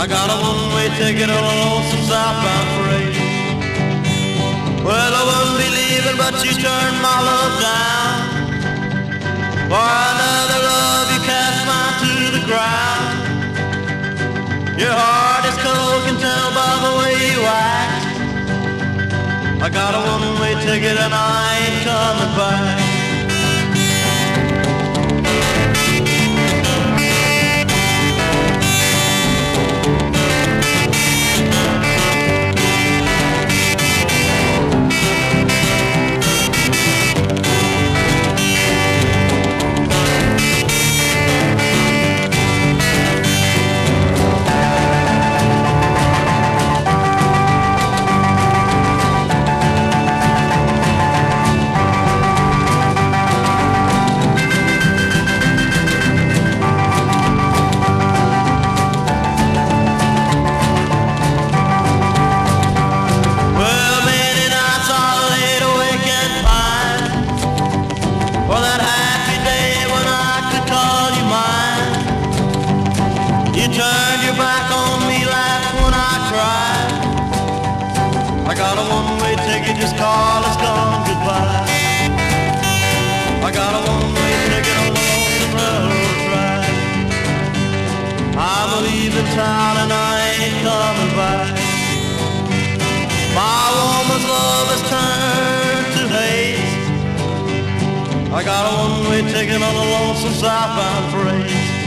I got a one-way ticket on a lonesome southbound freight. Well, I wouldn't be leaving, but you turned my love down. For another love, you cast mine to the ground. Your heart is cold, can tell by the way you act. I got a one-way ticket and I ain't coming back. You turned your back on me like when I cried. I got a one-way ticket, just call us gone goodbye. I got a one-way ticket on the lonesome railroad track. I'm leaving town and I ain't coming back. My woman's love has turned to hate. I got a one-way ticket on the lonesome southbound freight.